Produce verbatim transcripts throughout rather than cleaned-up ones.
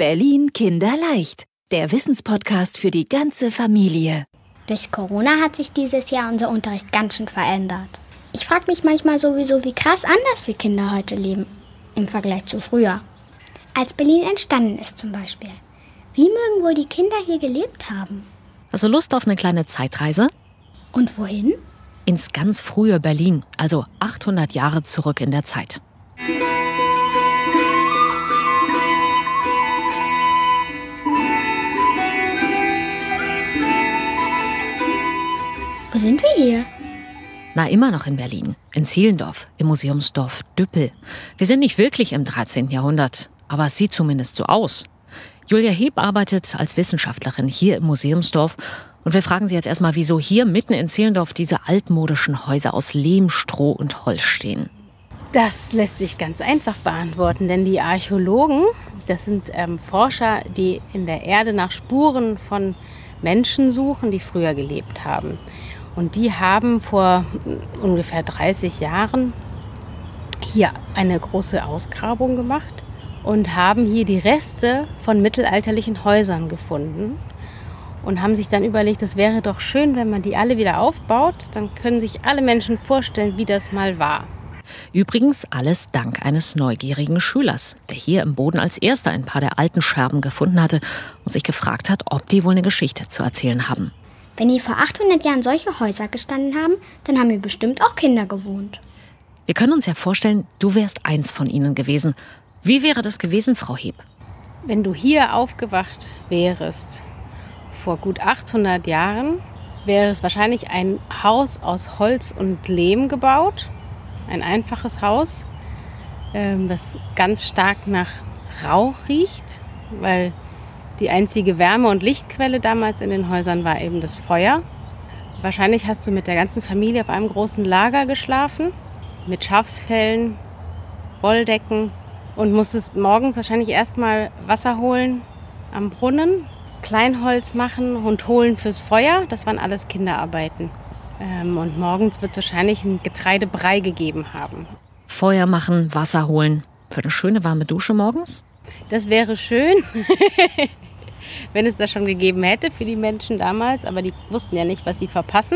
Berlin Kinderleicht, der Wissenspodcast für die ganze Familie. Durch Corona hat sich dieses Jahr unser Unterricht ganz schön verändert. Ich frage mich manchmal sowieso, wie krass anders wir Kinder heute leben, im Vergleich zu früher. Als Berlin entstanden ist zum Beispiel. Wie mögen wohl die Kinder hier gelebt haben? Hast du Lust auf eine kleine Zeitreise? Und wohin? Ins ganz frühe Berlin, also achthundert Jahre zurück in der Zeit. Wo sind wir hier? Na, immer noch in Berlin, in Zehlendorf, im Museumsdorf Düppel. Wir sind nicht wirklich im dreizehnten Jahrhundert, aber es sieht zumindest so aus. Julia Heb arbeitet als Wissenschaftlerin hier im Museumsdorf. Und wir fragen sie jetzt erstmal, wieso hier mitten in Zehlendorf diese altmodischen Häuser aus Lehm, Stroh und Holz stehen. Das lässt sich ganz einfach beantworten, denn die Archäologen, das sind ähm, Forscher, die in der Erde nach Spuren von Menschen suchen, die früher gelebt haben. Und die haben vor ungefähr dreißig Jahren hier eine große Ausgrabung gemacht und haben hier die Reste von mittelalterlichen Häusern gefunden. Und haben sich dann überlegt, es wäre doch schön, wenn man die alle wieder aufbaut. Dann können sich alle Menschen vorstellen, wie das mal war. Übrigens alles dank eines neugierigen Schülers, der hier im Boden als erster ein paar der alten Scherben gefunden hatte und sich gefragt hat, ob die wohl eine Geschichte zu erzählen haben. Wenn hier vor achthundert Jahren solche Häuser gestanden haben, dann haben hier bestimmt auch Kinder gewohnt. Wir können uns ja vorstellen, du wärst eins von ihnen gewesen. Wie wäre das gewesen, Frau Heb? Wenn du hier aufgewacht wärst, vor gut achthundert Jahren, wäre es wahrscheinlich ein Haus aus Holz und Lehm gebaut. Ein einfaches Haus, das ganz stark nach Rauch riecht, weil die einzige Wärme- und Lichtquelle damals in den Häusern war eben das Feuer. Wahrscheinlich hast du mit der ganzen Familie auf einem großen Lager geschlafen, mit Schafsfellen, Wolldecken und musstest morgens wahrscheinlich erstmal Wasser holen am Brunnen, Kleinholz machen und holen fürs Feuer. Das waren alles Kinderarbeiten. Ähm, und morgens wird es wahrscheinlich ein Getreidebrei gegeben haben. Feuer machen, Wasser holen. Für eine schöne warme Dusche morgens? Das wäre schön, wenn es das schon gegeben hätte für die Menschen damals. Aber die wussten ja nicht, was sie verpassen.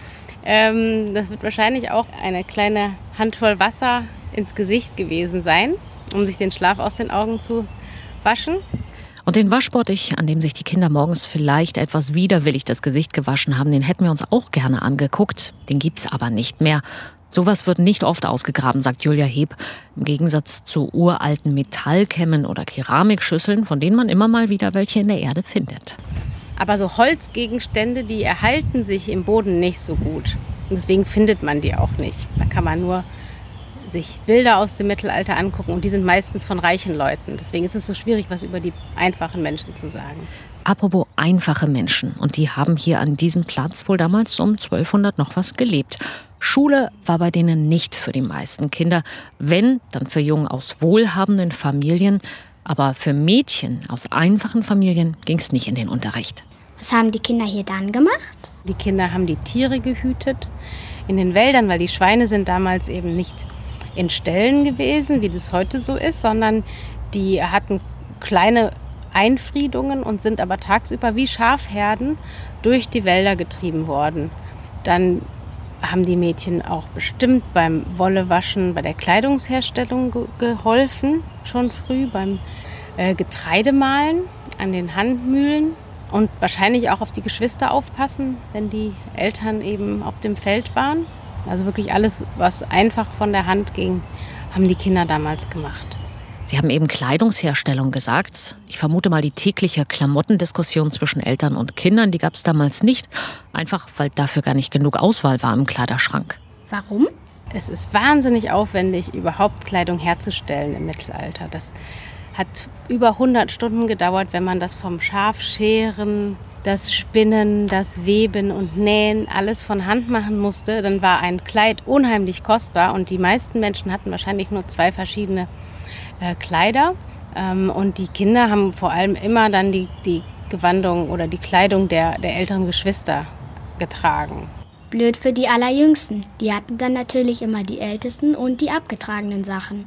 Ähm, das wird wahrscheinlich auch eine kleine Handvoll Wasser ins Gesicht gewesen sein, um sich den Schlaf aus den Augen zu waschen. Und den Waschbottich, an dem sich die Kinder morgens vielleicht etwas widerwillig das Gesicht gewaschen haben, den hätten wir uns auch gerne angeguckt. Den gibt's aber nicht mehr. Sowas wird nicht oft ausgegraben, sagt Julia Heb. Im Gegensatz zu uralten Metallkämmen oder Keramikschüsseln, von denen man immer mal wieder welche in der Erde findet. Aber so Holzgegenstände, die erhalten sich im Boden nicht so gut. Und deswegen findet man die auch nicht. Da kann man nur sich Bilder aus dem Mittelalter angucken und die sind meistens von reichen Leuten. Deswegen ist es so schwierig, was über die einfachen Menschen zu sagen. Apropos einfache Menschen. Und die haben hier an diesem Platz wohl damals um zwölfhundert noch was gelebt. Schule war bei denen nicht für die meisten Kinder. Wenn, dann für Jungen aus wohlhabenden Familien. Aber für Mädchen aus einfachen Familien ging es nicht in den Unterricht. Was haben die Kinder hier dann gemacht? Die Kinder haben die Tiere gehütet in den Wäldern, weil die Schweine sind damals eben nicht in Ställen gewesen, wie das heute so ist, sondern die hatten kleine Einfriedungen und sind aber tagsüber wie Schafherden durch die Wälder getrieben worden. Dann haben die Mädchen auch bestimmt beim Wollewaschen, bei der Kleidungsherstellung ge- geholfen, schon früh beim äh, Getreidemahlen an den Handmühlen und wahrscheinlich auch auf die Geschwister aufpassen, wenn die Eltern eben auf dem Feld waren. Also wirklich alles, was einfach von der Hand ging, haben die Kinder damals gemacht. Sie haben eben Kleidungsherstellung gesagt. Ich vermute mal, die tägliche Klamottendiskussion zwischen Eltern und Kindern, die gab es damals nicht. Einfach, weil dafür gar nicht genug Auswahl war im Kleiderschrank. Warum? Es ist wahnsinnig aufwendig, überhaupt Kleidung herzustellen im Mittelalter. Das hat über hundert Stunden gedauert, wenn man das vom Schafscheren, das Spinnen, das Weben und Nähen alles von Hand machen musste. Dann war ein Kleid unheimlich kostbar und die meisten Menschen hatten wahrscheinlich nur zwei verschiedene äh, Kleider. Ähm, und die Kinder haben vor allem immer dann die, die Gewandung oder die Kleidung der, der älteren Geschwister getragen. Blöd für die Allerjüngsten. Die hatten dann natürlich immer die ältesten und die abgetragenen Sachen.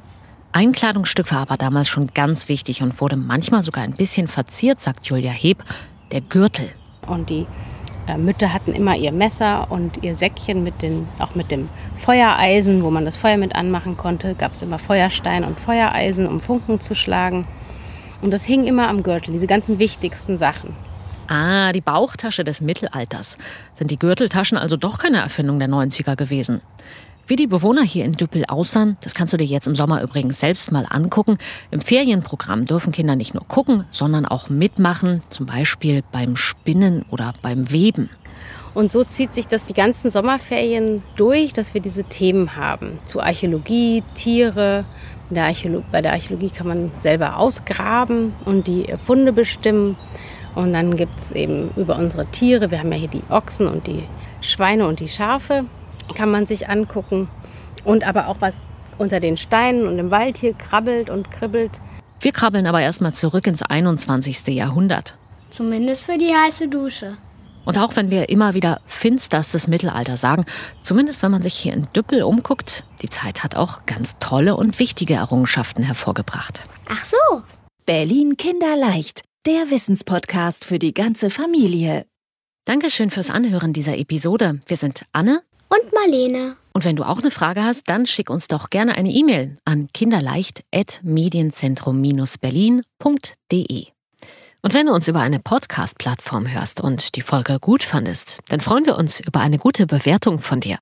Ein Kleidungsstück war aber damals schon ganz wichtig und wurde manchmal sogar ein bisschen verziert, sagt Julia Heb, der Gürtel. Und die äh, Mütter hatten immer ihr Messer und ihr Säckchen mit den, auch mit dem Feuereisen, wo man das Feuer mit anmachen konnte. Gab es immer Feuerstein und Feuereisen, um Funken zu schlagen. Und das hing immer am Gürtel, diese ganzen wichtigsten Sachen. Ah, die Bauchtasche des Mittelalters. Sind die Gürteltaschen also doch keine Erfindung der neunziger gewesen? Wie die Bewohner hier in Düppel aussahen, das kannst du dir jetzt im Sommer übrigens selbst mal angucken. Im Ferienprogramm dürfen Kinder nicht nur gucken, sondern auch mitmachen, zum Beispiel beim Spinnen oder beim Weben. Und so zieht sich das die ganzen Sommerferien durch, dass wir diese Themen haben. Zu Archäologie, Tiere. In der Archäolo- bei der Archäologie kann man selber ausgraben und die Funde bestimmen. Und dann gibt es eben über unsere Tiere, wir haben ja hier die Ochsen und die Schweine und die Schafe, kann man sich angucken. Und aber auch was unter den Steinen und im Wald hier krabbelt und kribbelt. Wir krabbeln aber erstmal zurück ins einundzwanzigste Jahrhundert. Zumindest für die heiße Dusche. Und auch wenn wir immer wieder finsterstes Mittelalter sagen, zumindest wenn man sich hier in Düppel umguckt, die Zeit hat auch ganz tolle und wichtige Errungenschaften hervorgebracht. Ach so. Berlin Kinderleicht, der Wissenspodcast für die ganze Familie. Dankeschön fürs Anhören dieser Episode. Wir sind Anne Und Marlene. und wenn du auch eine Frage hast, dann schick uns doch gerne eine E-Mail an kinderleicht at medienzentrum berlin punkt de. Und wenn du uns über eine Podcast-Plattform hörst und die Folge gut fandest, dann freuen wir uns über eine gute Bewertung von dir.